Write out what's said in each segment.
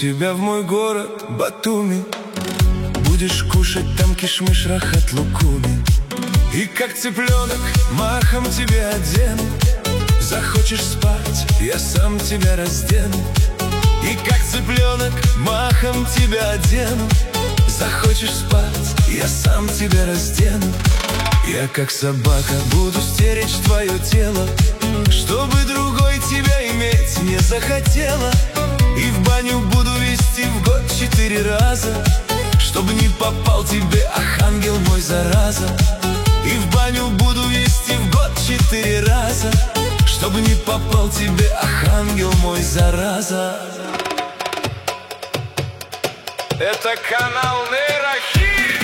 тебя в мой город Батуми. Будешь кушать там кишмиш, рахат, лукуми. И как цыпленок махом тебя одену. Захочешь спать, я сам тебя раздену. И как цыпленок махом тебя одену. Захочешь спать, я сам тебя раздену. Я как собака буду стеречь твое тело, чтобы другой тебя иметь не захотела. И в баню буду вести в год 4 раза, чтобы не попал тебе, ах, ангел мой, зараза. И в баню буду вести в год 4 раза, чтобы не попал тебе, ах, ангел мой, зараза. Это канал Нейрохит.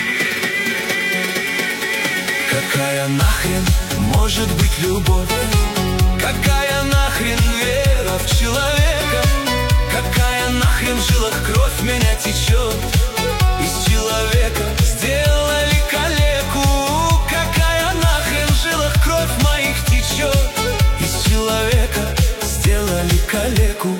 Какая нахрен может быть любовь? Какая нахрен вера в человека? Какая нахрен в жилах кровь меня течет? Из человека сделали калеку. Какая нахрен в жилах кровь моих течет? Из человека сделали калеку.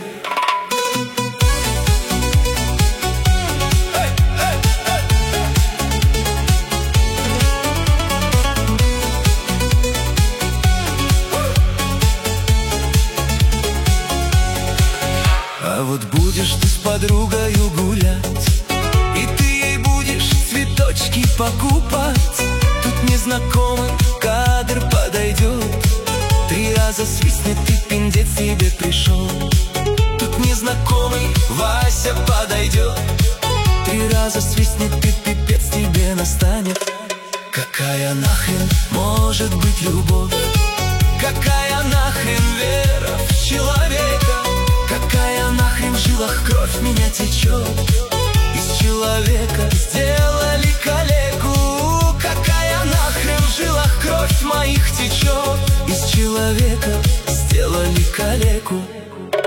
А вот будешь ты с подругою гулять, и ты ей будешь цветочки покупать. Тут незнакомый кадр подойдет, 3 раза свистнет, и пиндец тебе пришел. Тут незнакомый Вася подойдет, 3 раза свистнет, и пипец тебе настанет. Какая нахрен может быть любовь? Какая нахрен вера в человека? Какая нахрен в жилах кровь меня течет? Из человека сделали калеку. Какая нахрен в жилах кровь моих течет? Из человека сделали калеку.